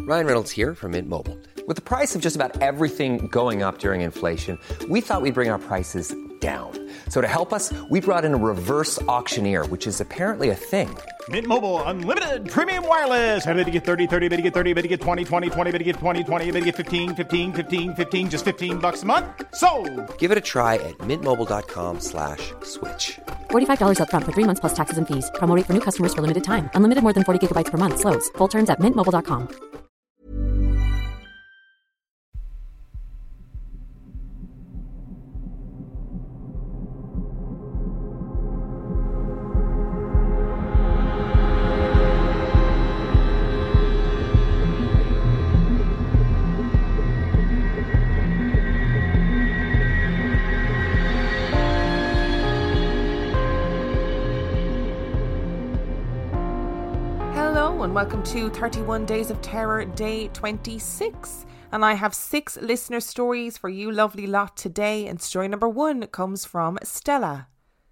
Ryan Reynolds here from Mint Mobile. With the price of just about everything going up during inflation, we thought we'd bring our prices down. So to help us, we brought in a reverse auctioneer, which is apparently a thing. Mint Mobile Unlimited Premium Wireless. How to get 30, 30, bit to get 30, bit to get 20, 20, 20, bit to get 20, 20, bit to get 15, 15, 15, 15, just $15 a month? Sold! Give it a try at mintmobile.com/switch. $45 up front for 3 months plus taxes and fees. Promo rate for new customers for limited time. Unlimited more than 40 gigabytes per month. Slows full terms at mintmobile.com. Welcome to 31 Days of Terror, day 26. And I have 6 listener stories for you lovely lot today. And story number 1 comes from Stella.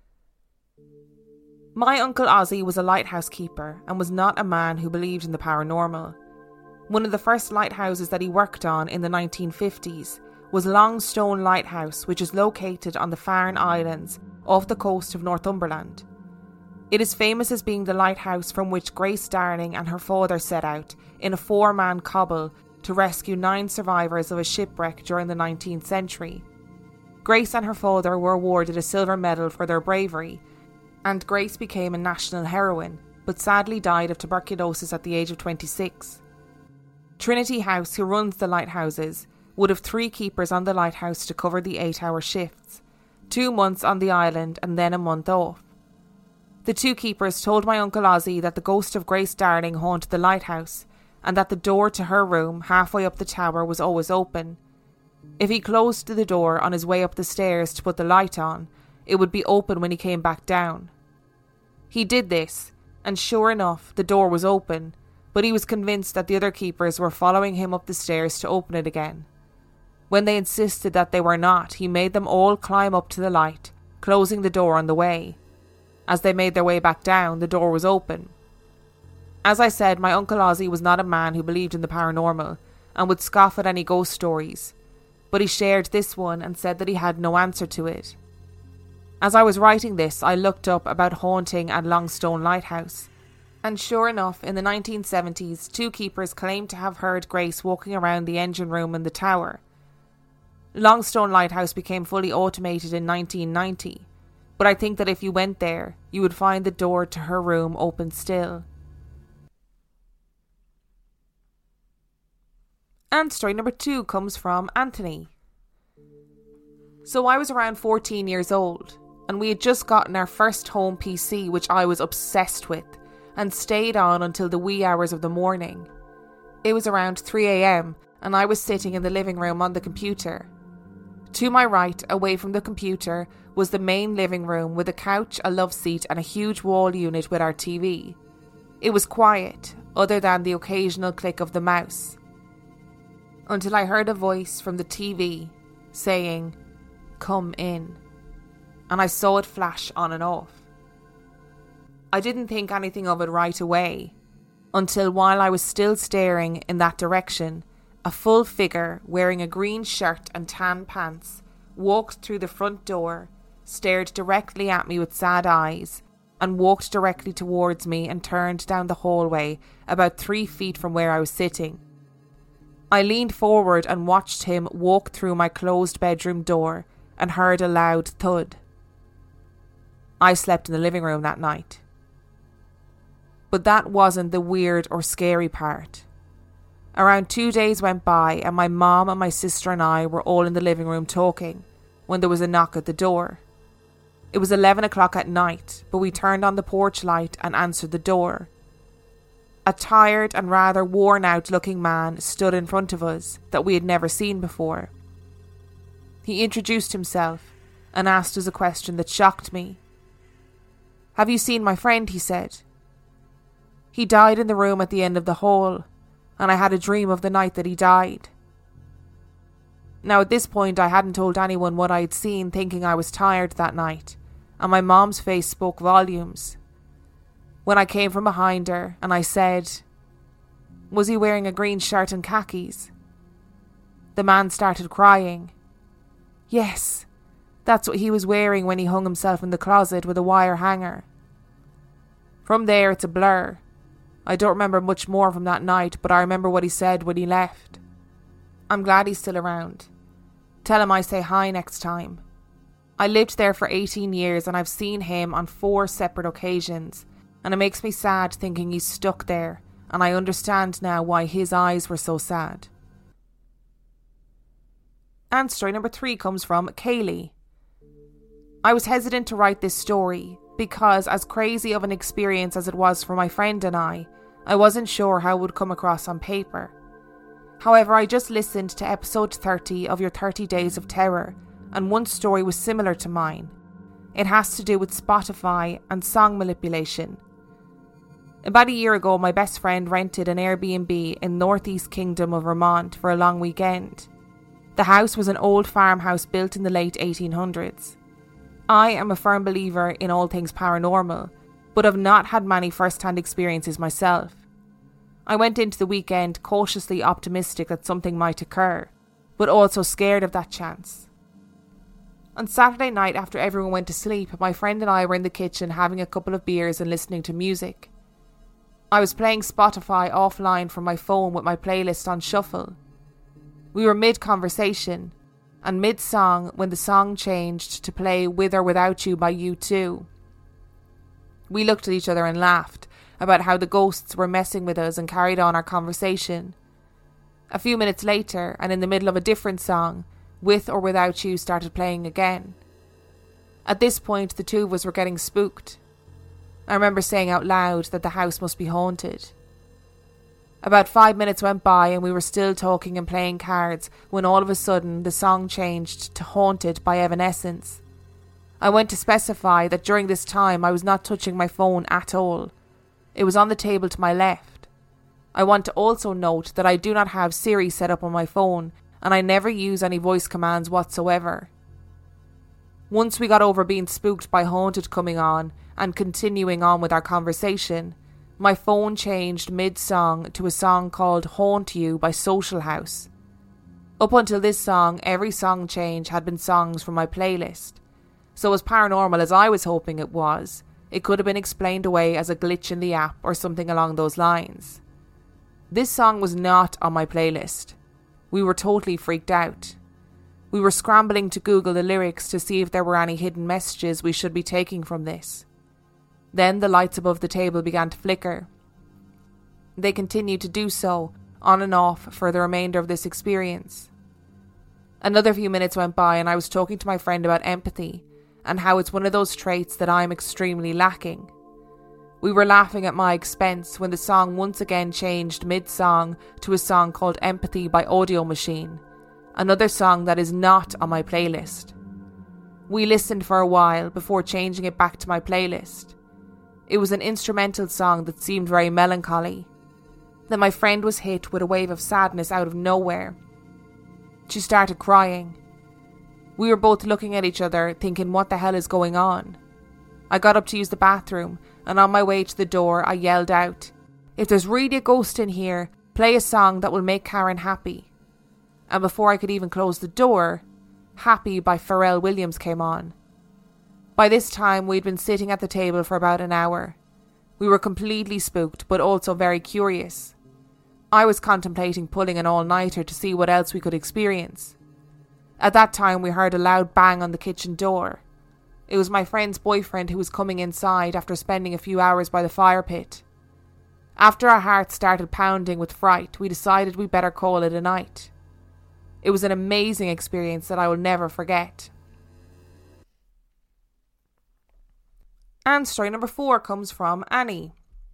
My Uncle Ozzy was a lighthouse keeper and was not a man who believed in the paranormal. One of the first lighthouses that he worked on in the 1950s was Longstone Lighthouse, which is located on the Farne Islands off the coast of Northumberland. It is famous as being the lighthouse from which Grace Darling and her father set out in a 4-man cobble to rescue 9 survivors of a shipwreck during the 19th century. Grace and her father were awarded a silver medal for their bravery, and Grace became a national heroine, but sadly died of tuberculosis at the age of 26. Trinity House, who runs the lighthouses, would have 3 keepers on the lighthouse to cover the 8-hour shifts, 2 months on the island and then a month off. The 2 keepers told my Uncle Ozzy that the ghost of Grace Darling haunted the lighthouse and that the door to her room halfway up the tower was always open. If he closed the door on his way up the stairs to put the light on, it would be open when he came back down. He did this, and sure enough, the door was open, but he was convinced that the other keepers were following him up the stairs to open it again. When they insisted that they were not, he made them all climb up to the light, closing the door on the way. As they made their way back down, the door was open. As I said, my Uncle Ozzy was not a man who believed in the paranormal and would scoff at any ghost stories, but he shared this one and said that he had no answer to it. As I was writing this, I looked up about haunting at Longstone Lighthouse, and sure enough, in the 1970s, 2 keepers claimed to have heard Grace walking around the engine room in the tower. Longstone Lighthouse became fully automated in 1990. But I think that if you went there, you would find the door to her room open still. And story number 2 comes from Anthony. So I was around 14 years old, and we had just gotten our first home PC, which I was obsessed with, and stayed on until the wee hours of the morning. It was around 3 a.m, and I was sitting in the living room on the computer. To my right, away from the computer, was the main living room with a couch, a love seat and a huge wall unit with our TV. It was quiet, other than the occasional click of the mouse, until I heard a voice from the TV saying, "Come in," and I saw it flash on and off. I didn't think anything of it right away, until while I was still staring in that direction, a full figure wearing a green shirt and tan pants walked through the front door, stared directly at me with sad eyes, and walked directly towards me and turned down the hallway about 3 feet from where I was sitting. I leaned forward and watched him walk through my closed bedroom door and heard a loud thud. I slept in the living room that night. But that wasn't the weird or scary part. Around 2 days went by and my mom and my sister and I were all in the living room talking when there was a knock at the door. It was 11 o'clock at night, but we turned on the porch light and answered the door. A tired and rather worn out looking man stood in front of us that we had never seen before. He introduced himself and asked us a question that shocked me. "Have you seen my friend?" he said. "He died in the room at the end of the hall, and I had a dream of the night that he died." Now at this point I hadn't told anyone what I had seen, thinking I was tired that night, and my mom's face spoke volumes. When I came from behind her and I said, Was he wearing a green shirt and khakis? The man started crying. Yes, that's what he was wearing when he hung himself in the closet with a wire hanger. From there, it's a blur. I don't remember much more from that night, but I remember what he said when he left. I'm glad he's still around. Tell him I say hi next time. I lived there for 18 years and I've seen him on 4 separate occasions, and it makes me sad thinking he's stuck there, and I understand now why his eyes were so sad. And story number 3 comes from Kaylee. I was hesitant to write this story because, as crazy of an experience as it was for my friend and I wasn't sure how it would come across on paper. However, I just listened to episode 30 of your 30 Days of Terror, and one story was similar to mine. It has to do with Spotify and song manipulation. About a year ago, my best friend rented an Airbnb in Northeast Kingdom of Vermont for a long weekend. The house was an old farmhouse built in the late 1800s. I am a firm believer in all things paranormal, but have not had many first-hand experiences myself. I went into the weekend cautiously optimistic that something might occur, but also scared of that chance. On Saturday night, after everyone went to sleep, my friend and I were in the kitchen having a couple of beers and listening to music. I was playing Spotify offline from my phone with my playlist on shuffle. We were mid-conversation and mid-song when the song changed to play With or Without You by U2. We looked at each other and laughed about how the ghosts were messing with us and carried on our conversation. A few minutes later, and in the middle of a different song, With or Without You started playing again. At this point, the two of us were getting spooked. I remember saying out loud that the house must be haunted. About 5 minutes went by and we were still talking and playing cards when all of a sudden the song changed to Haunted by Evanescence. I went to specify that during this time I was not touching my phone at all. It was on the table to my left. I want to also note that I do not have Siri set up on my phone, and I never use any voice commands whatsoever. Once we got over being spooked by Haunted coming on and continuing on with our conversation, my phone changed mid-song to a song called Haunt You by Social House. Up until this song, every song change had been songs from my playlist. So as paranormal as I was hoping it was, it could have been explained away as a glitch in the app or something along those lines. This song was not on my playlist. We were totally freaked out. We were scrambling to Google the lyrics to see if there were any hidden messages we should be taking from this. Then the lights above the table began to flicker. They continued to do so, on and off, for the remainder of this experience. Another few minutes went by and I was talking to my friend about empathy and how it's one of those traits that I am extremely lacking. We were laughing at my expense when the song once again changed mid-song to a song called Empathy by Audio Machine, another song that is not on my playlist. We listened for a while before changing it back to my playlist. It was an instrumental song that seemed very melancholy. Then my friend was hit with a wave of sadness out of nowhere. She started crying. We were both looking at each other, thinking, what the hell is going on? I got up to use the bathroom, and on my way to the door I yelled out, "If there's really a ghost in here, play a song that will make Karen happy." And before I could even close the door, Happy by Pharrell Williams came on. By this time we'd been sitting at the table for about an hour. We were completely spooked, but also very curious. I was contemplating pulling an all-nighter to see what else we could experience. At that time we heard a loud bang on the kitchen door. It was my friend's boyfriend who was coming inside after spending a few hours by the fire pit. After our hearts started pounding with fright, we decided we'd better call it a night. It was an amazing experience that I will never forget. And story number 4 comes from Annie.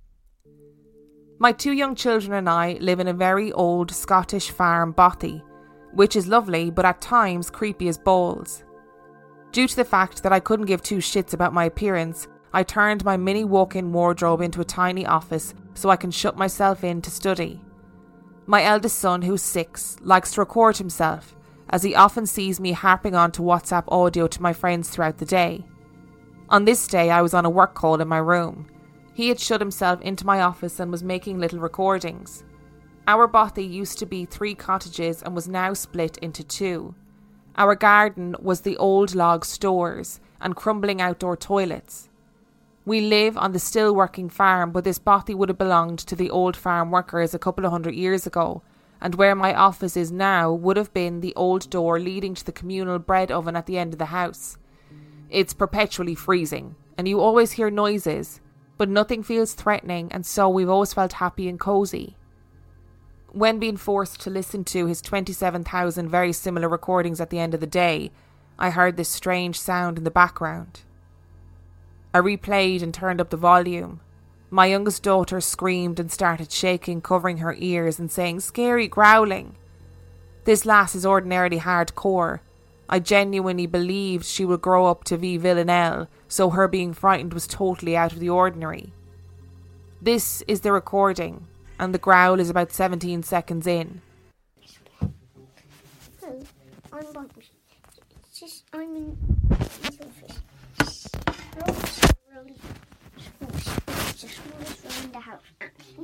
My 2 young children and I live in a very old Scottish farm bothy, which is lovely but at times creepy as balls. Due to the fact that I couldn't give 2 shits about my appearance, I turned my mini walk-in wardrobe into a tiny office so I can shut myself in to study. My eldest son, who's 6, likes to record himself, as he often sees me harping on to WhatsApp audio to my friends throughout the day. On this day, I was on a work call in my room. He had shut himself into my office and was making little recordings. Our bothy used to be 3 cottages and was now split into 2. Our garden was the old log stores and crumbling outdoor toilets. We live on the still working farm, but this bothy would have belonged to the old farm workers a couple of 100 years ago, and where my office is now would have been the old door leading to the communal bread oven at the end of the house. It's perpetually freezing, and you always hear noises, but nothing feels threatening, and so we've always felt happy and cosy. When being forced to listen to his 27,000 very similar recordings at the end of the day, I heard this strange sound in the background. I replayed and turned up the volume. My youngest daughter screamed and started shaking, covering her ears and saying scary growling. This lass is ordinarily hardcore. I genuinely believed she would grow up to be Villanelle, so her being frightened was totally out of the ordinary. This is the recording, and the growl is about 17 seconds in. Hello, I'm Bob. I'm in really it's the smallest room in the house, actually.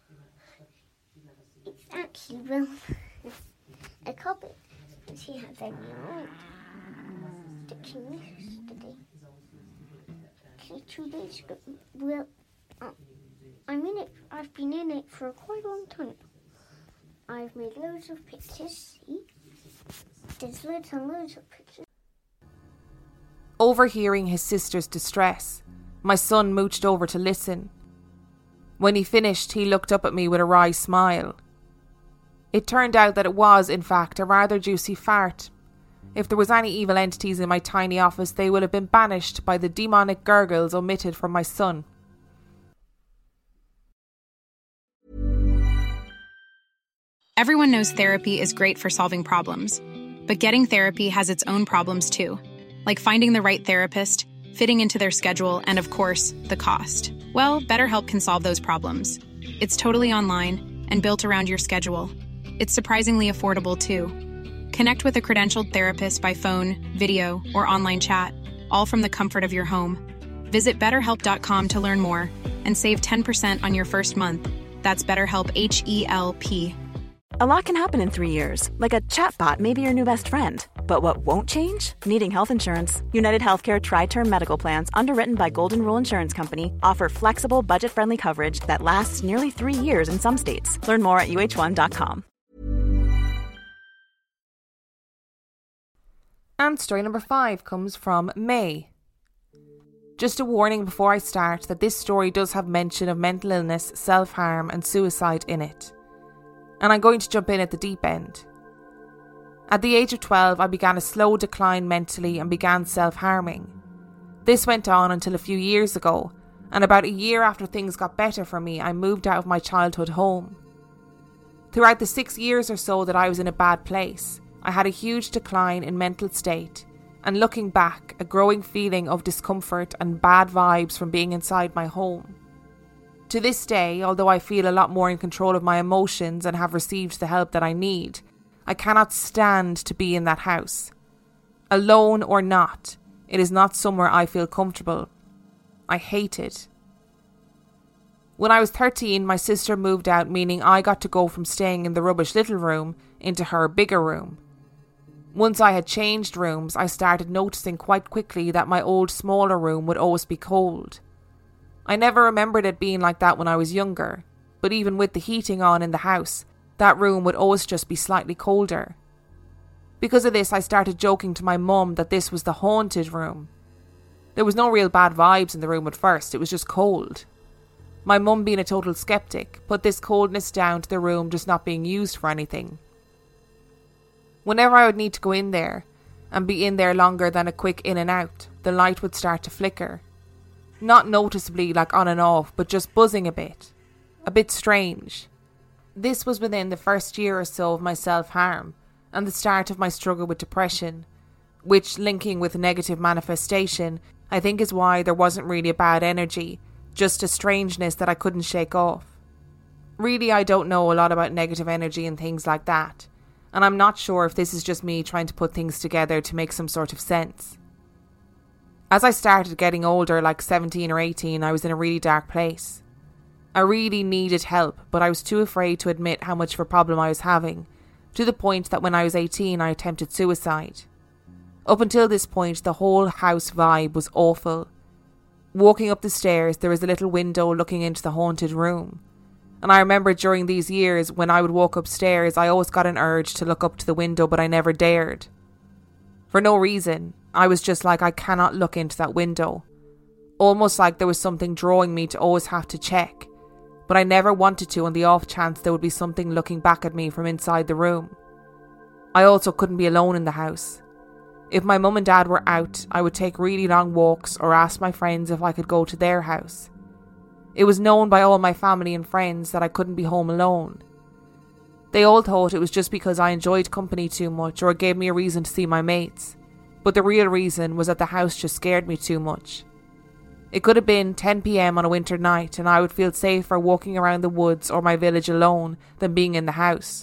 It's actually well a cupboard. See how they stitching yesterday. Actually 2 days ago. Well, I'm in it. I've been in it for quite a long time. I've made loads of pictures. See? There's loads and loads of pictures. Overhearing his sister's distress, my son mooched over to listen. When he finished, he looked up at me with a wry smile. It turned out that it was, in fact, a rather juicy fart. If there was any evil entities in my tiny office, they would have been banished by the demonic gurgles omitted from my son. Everyone knows therapy is great for solving problems, but getting therapy has its own problems too, like finding the right therapist, fitting into their schedule, and of course, the cost. Well, BetterHelp can solve those problems. It's totally online and built around your schedule. It's surprisingly affordable too. Connect with a credentialed therapist by phone, video, or online chat, all from the comfort of your home. Visit BetterHelp.com to learn more and save 10% on your first month. That's BetterHelp, H-E-L-P. A lot can happen in 3 years, like a chatbot may be your new best friend. But what won't change? Needing health insurance. United Healthcare Tri-Term Medical Plans, underwritten by Golden Rule Insurance Company, offer flexible, budget-friendly coverage that lasts nearly 3 years in some states. Learn more at UH1.com. And story number 5 comes from May. Just a warning before I start that this story does have mention of mental illness, self-harm and suicide in it. And I'm going to jump in at the deep end. At the age of 12, I began a slow decline mentally and began self-harming. This went on until a few years ago, and about a year after things got better for me, I moved out of my childhood home. Throughout the 6 years or so that I was in a bad place, I had a huge decline in mental state, and looking back, a growing feeling of discomfort and bad vibes from being inside my home. To this day, although I feel a lot more in control of my emotions and have received the help that I need, I cannot stand to be in that house. Alone or not, it is not somewhere I feel comfortable. I hate it. When I was 13, my sister moved out, meaning I got to go from staying in the rubbish little room into her bigger room. Once I had changed rooms, I started noticing quite quickly that my old smaller room would always be cold. I never remembered it being like that when I was younger, but even with the heating on in the house, that room would always just be slightly colder. Because of this, I started joking to my mum that this was the haunted room. There was no real bad vibes in the room at first, it was just cold. My mum, being a total skeptic, put this coldness down to the room just not being used for anything. Whenever I would need to go in there, and be in there longer than a quick in and out, the light would start to flicker. Not noticeably like on and off, but just buzzing a bit strange. This was within the first year or so of my self-harm, and the start of my struggle with depression, which, linking with negative manifestation, I think is why there wasn't really a bad energy, just a strangeness that I couldn't shake off. Really, I don't know a lot about negative energy and things like that, and I'm not sure if this is just me trying to put things together to make some sort of sense. As I started getting older, like 17 or 18, I was in a really dark place. I really needed help, but I was too afraid to admit how much of a problem I was having, to the point that when I was 18 I attempted suicide. Up until this point, the whole house vibe was awful. Walking up the stairs, there was a little window looking into the haunted room. And I remember during these years, when I would walk upstairs, I always got an urge to look up to the window, but I never dared. For no reason, I was just like, I cannot look into that window. Almost like there was something drawing me to always have to check. But I never wanted to on the off chance there would be something looking back at me from inside the room. I also couldn't be alone in the house. If my mum and dad were out, I would take really long walks or ask my friends if I could go to their house. It was known by all my family and friends that I couldn't be home alone. They all thought it was just because I enjoyed company too much or it gave me a reason to see my mates, but the real reason was that the house just scared me too much. It could have been 10 p.m. on a winter night and I would feel safer walking around the woods or my village alone than being in the house.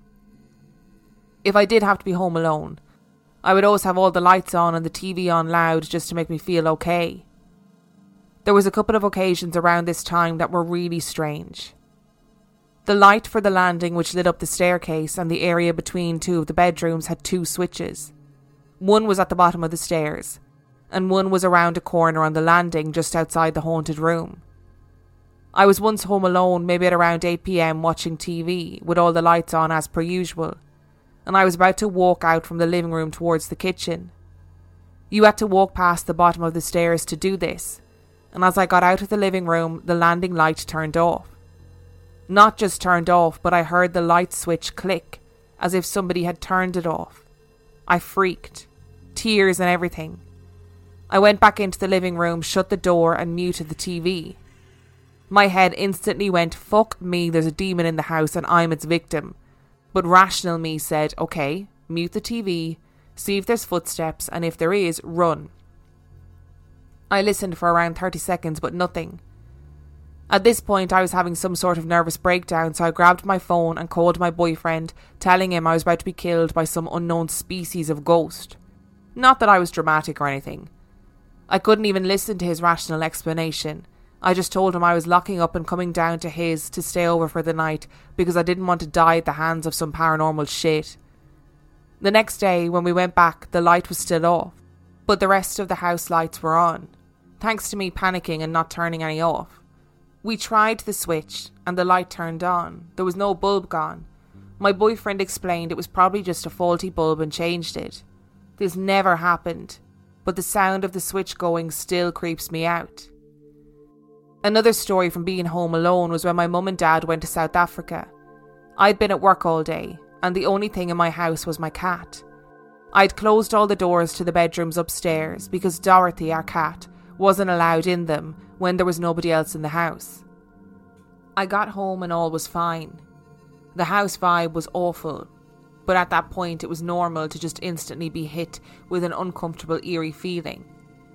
If I did have to be home alone, I would always have all the lights on and the TV on loud just to make me feel okay. There was a couple of occasions around this time that were really strange. The light for the landing which lit up the staircase and the area between two of the bedrooms had two switches. One was at the bottom of the stairs, and one was around a corner on the landing just outside the haunted room. I was once home alone, maybe at around 8 p.m, watching TV with all the lights on as per usual, and I was about to walk out from the living room towards the kitchen. You had to walk past the bottom of the stairs to do this, and as I got out of the living room, the landing light turned off. Not just turned off, but I heard the light switch click, as if somebody had turned it off. I freaked. Tears and everything. I went back into the living room, shut the door and muted the TV. My head instantly went, fuck me, there's a demon in the house and I'm its victim. But rational me said, okay, mute the TV, see if there's footsteps, and if there is, run. I listened for around 30 seconds, but nothing. At this point, I was having some sort of nervous breakdown, so I grabbed my phone and called my boyfriend, telling him I was about to be killed by some unknown species of ghost. Not that I was dramatic or anything. I couldn't even listen to his rational explanation. I just told him I was locking up and coming down to his to stay over for the night because I didn't want to die at the hands of some paranormal shit. The next day, when we went back, the light was still off, but the rest of the house lights were on, thanks to me panicking and not turning any off. We tried the switch and the light turned on. There was no bulb gone. My boyfriend explained it was probably just a faulty bulb and changed it. This never happened, but the sound of the switch going still creeps me out. Another story from being home alone was when my mum and dad went to South Africa. I'd been at work all day, and the only thing in my house was my cat. I'd closed all the doors to the bedrooms upstairs because Dorothy, our cat, wasn't allowed in them when there was nobody else in the house. I got home and all was fine. The house vibe was awful, but at that point it was normal to just instantly be hit with an uncomfortable, eerie feeling.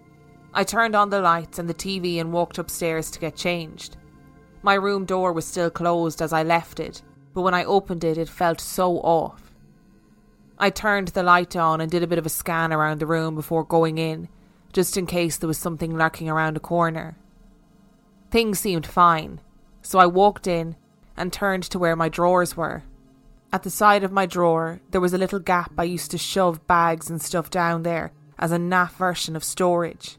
I turned on the lights and the TV and walked upstairs to get changed. My room door was still closed as I left it, but when I opened it, it felt so off. I turned the light on and did a bit of a scan around the room before going in, just in case there was something lurking around a corner. Things seemed fine, so I walked in and turned to where my drawers were. At the side of my drawer, there was a little gap I used to shove bags and stuff down there as a naff version of storage.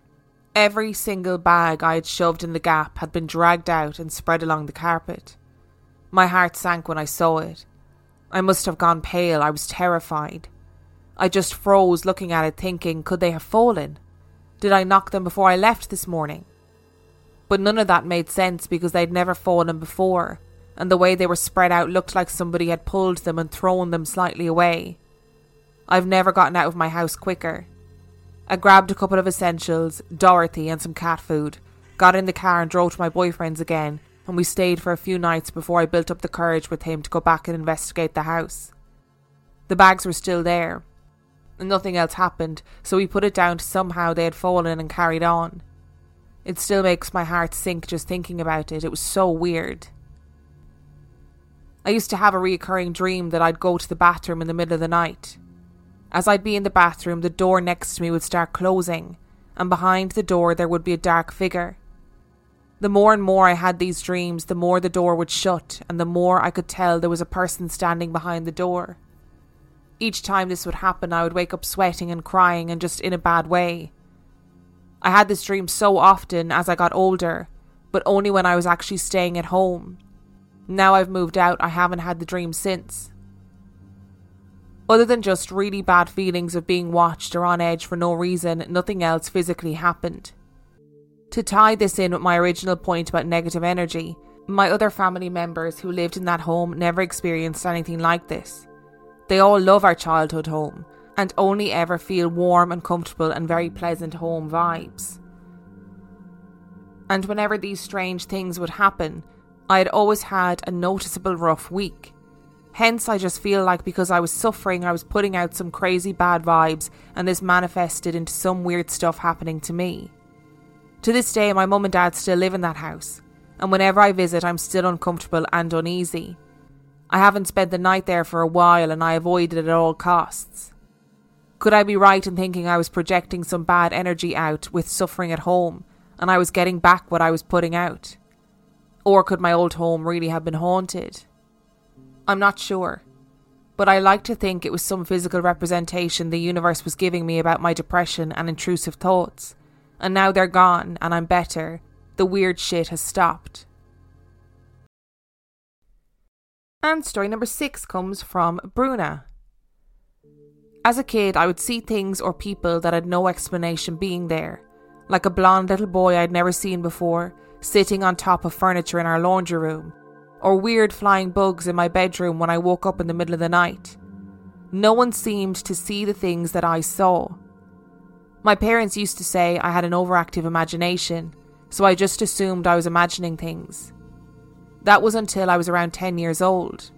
Every single bag I had shoved in the gap had been dragged out and spread along the carpet. My heart sank when I saw it. I must have gone pale. I was terrified. I just froze looking at it, thinking, could they have fallen? Did I knock them before I left this morning? But none of that made sense because they'd never fallen before, and the way they were spread out looked like somebody had pulled them and thrown them slightly away. I've never gotten out of my house quicker. I grabbed a couple of essentials, Dorothy and some cat food, got in the car and drove to my boyfriend's again, and we stayed for a few nights before I built up the courage with him to go back and investigate the house. The bags were still there, and nothing else happened, so we put it down to somehow they had fallen and carried on. It still makes my heart sink just thinking about it. It was so weird. I used to have a recurring dream that I'd go to the bathroom in the middle of the night. As I'd be in the bathroom, the door next to me would start closing, and behind the door there would be a dark figure. The more and more I had these dreams, the more the door would shut and the more I could tell there was a person standing behind the door. Each time this would happen, I would wake up sweating and crying and just in a bad way. I had this dream so often as I got older, but only when I was actually staying at home. Now I've moved out, I haven't had the dream since. Other than just really bad feelings of being watched or on edge for no reason, nothing else physically happened. To tie this in with my original point about negative energy, my other family members who lived in that home never experienced anything like this. They all love our childhood home and only ever feel warm and comfortable and very pleasant home vibes. And whenever these strange things would happen, I had always had a noticeable rough week. Hence, I just feel like because I was suffering, I was putting out some crazy bad vibes and this manifested into some weird stuff happening to me. To this day, my mum and dad still live in that house, and whenever I visit, I'm still uncomfortable and uneasy. I haven't spent the night there for a while and I avoid it at all costs. Could I be right in thinking I was projecting some bad energy out with suffering at home and I was getting back what I was putting out? Or could my old home really have been haunted? I'm not sure, but I like to think it was some physical representation the universe was giving me about my depression and intrusive thoughts. And now they're gone and I'm better. The weird shit has stopped. And story number 6 comes from Bruna. As a kid, I would see things or people that had no explanation being there, like a blonde little boy I'd never seen before, sitting on top of furniture in our laundry room, or weird flying bugs in my bedroom when I woke up in the middle of the night. No one seemed to see the things that I saw. My parents used to say I had an overactive imagination, so I just assumed I was imagining things. That was until I was around 10 years old.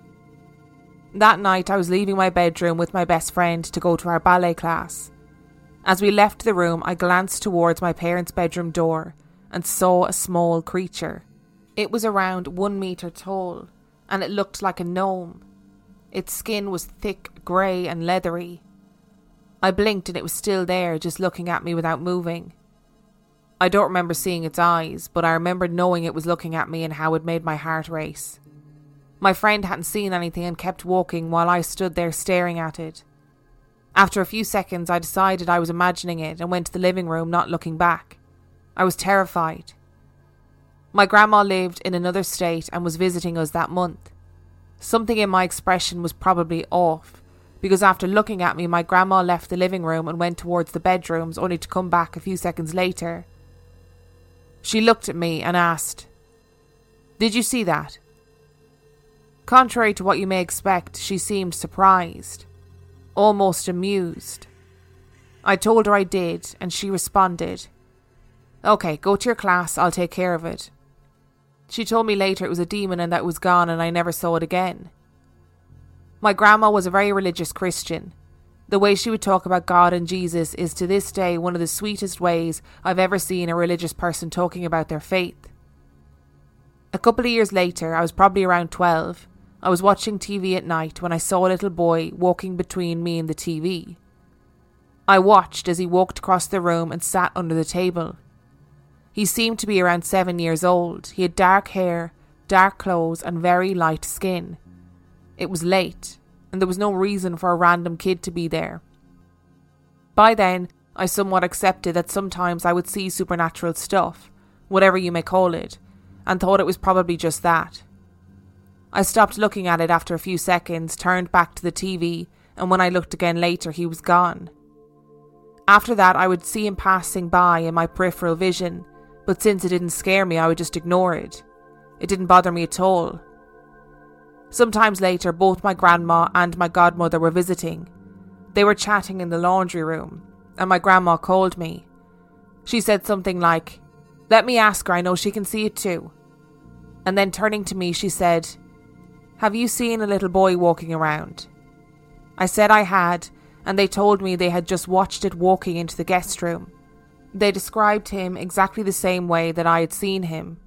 That night I was leaving my bedroom with my best friend to go to our ballet class. As we left the room, I glanced towards my parents' bedroom door and saw a small creature. It was around 1 meter tall, and it looked like a gnome. Its skin was thick, grey and leathery. I blinked and it was still there, just looking at me without moving. I don't remember seeing its eyes, but I remember knowing it was looking at me and how it made my heart race. My friend hadn't seen anything and kept walking while I stood there staring at it. After a few seconds, I decided I was imagining it and went to the living room, not looking back. I was terrified. My grandma lived in another state and was visiting us that month. Something in my expression was probably off, because after looking at me, my grandma left the living room and went towards the bedrooms, only to come back a few seconds later. She looked at me and asked, "Did you see that?" Contrary to what you may expect, she seemed surprised, almost amused. I told her I did, and she responded, "Okay, go to your class, I'll take care of it." She told me later it was a demon and that it was gone and I never saw it again. My grandma was a very religious Christian. The way she would talk about God and Jesus is to this day one of the sweetest ways I've ever seen a religious person talking about their faith. A couple of years later, I was probably around 12, I was watching TV at night when I saw a little boy walking between me and the TV. I watched as he walked across the room and sat under the table. He seemed to be around 7 years old. He had dark hair, dark clothes and very light skin. It was late, and there was no reason for a random kid to be there. By then, I somewhat accepted that sometimes I would see supernatural stuff, whatever you may call it, and thought it was probably just that. I stopped looking at it after a few seconds, turned back to the TV, and when I looked again later, he was gone. After that, I would see him passing by in my peripheral vision, but since it didn't scare me, I would just ignore it. It didn't bother me at all. Sometimes later, both my grandma and my godmother were visiting. They were chatting in the laundry room, and my grandma called me. She said something like, "Let me ask her, I know she can see it too." And then turning to me, she said, "Have you seen a little boy walking around?" I said I had, and they told me they had just watched it walking into the guest room. They described him exactly the same way that I had seen him.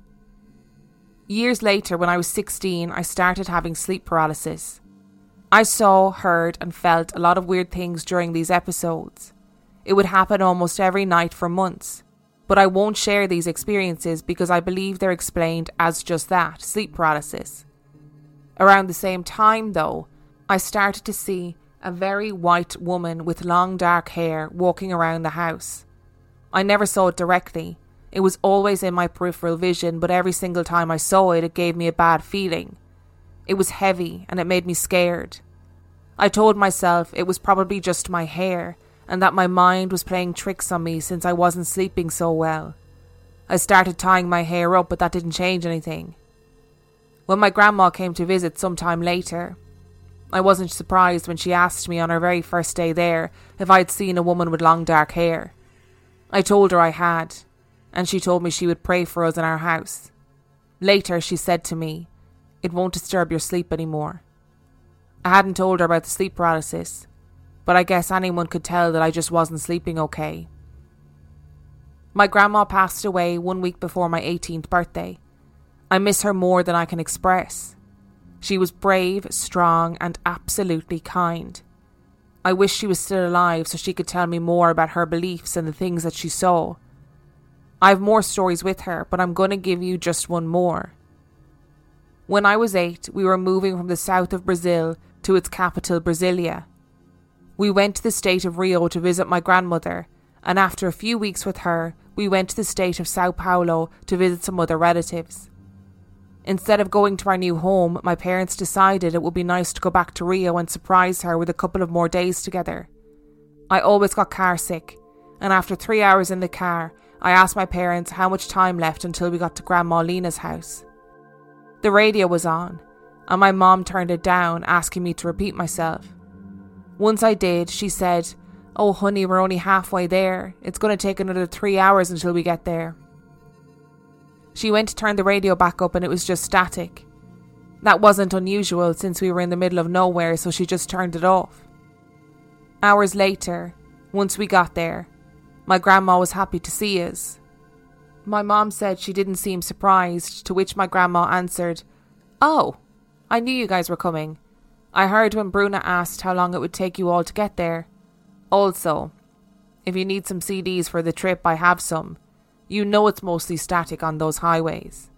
Years later, when I was 16, I started having sleep paralysis. I saw, heard and felt a lot of weird things during these episodes. It would happen almost every night for months. But I won't share these experiences because I believe they're explained as just that, sleep paralysis. Around the same time, though, I started to see a very white woman with long dark hair walking around the house. I never saw it directly. It was always in my peripheral vision, but every single time I saw it, it gave me a bad feeling. It was heavy and it made me scared. I told myself it was probably just my hair and that my mind was playing tricks on me since I wasn't sleeping so well. I started tying my hair up, but that didn't change anything. When my grandma came to visit sometime later, I wasn't surprised when she asked me on her very first day there if I'd seen a woman with long dark hair. I told her I had, and she told me she would pray for us in our house. Later she said to me, "It won't disturb your sleep anymore." I hadn't told her about the sleep paralysis, but I guess anyone could tell that I just wasn't sleeping okay. My grandma passed away 1 week before my 18th birthday. I miss her more than I can express. She was brave, strong, and absolutely kind. I wish she was still alive so she could tell me more about her beliefs and the things that she saw. I have more stories with her, but I'm going to give you just one more. When I was 8, we were moving from the south of Brazil to its capital, Brasilia. We went to the state of Rio to visit my grandmother, and after a few weeks with her, we went to the state of Sao Paulo to visit some other relatives. Instead of going to our new home, my parents decided it would be nice to go back to Rio and surprise her with a couple of more days together. I always got car sick, and after 3 hours in the car, I asked my parents how much time left until we got to Grandma Lena's house. The radio was on, and my mom turned it down, asking me to repeat myself. Once I did, she said, "Oh honey, we're only halfway there. It's going to take another 3 hours until we get there." She went to turn the radio back up and it was just static. That wasn't unusual since we were in the middle of nowhere, so she just turned it off. Hours later, once we got there, my grandma was happy to see us. My mom said she didn't seem surprised, to which my grandma answered, "Oh, I knew you guys were coming. I heard when Bruna asked how long it would take you all to get there. Also, if you need some CDs for the trip, I have some. You know it's mostly static on those highways."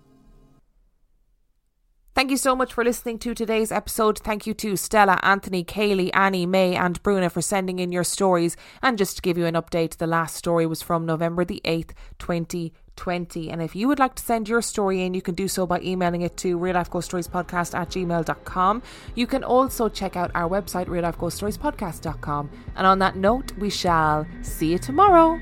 Thank you so much for listening to today's episode. Thank you to Stella, Anthony, Kaylee, Annie, May and Bruna for sending in your stories. And just to give you an update, the last story was from November the 8th, 2020. And if you would like to send your story in, you can do so by emailing it to reallifeghoststoriespodcast@gmail.com. You can also check out our website, reallifeghoststoriespodcast.com. And on that note, we shall see you tomorrow.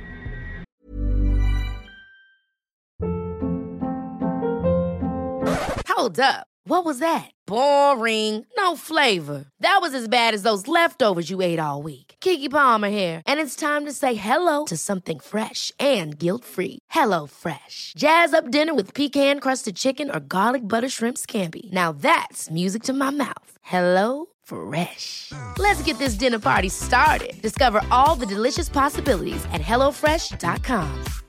Hold up. What was that? Boring. No flavor. That was as bad as those leftovers you ate all week. Keke Palmer here. And it's time to say hello to something fresh and guilt-free. Hello Fresh. Jazz up dinner with pecan-crusted chicken or garlic butter shrimp scampi. Now that's music to my mouth. Hello Fresh. Let's get this dinner party started. Discover all the delicious possibilities at HelloFresh.com.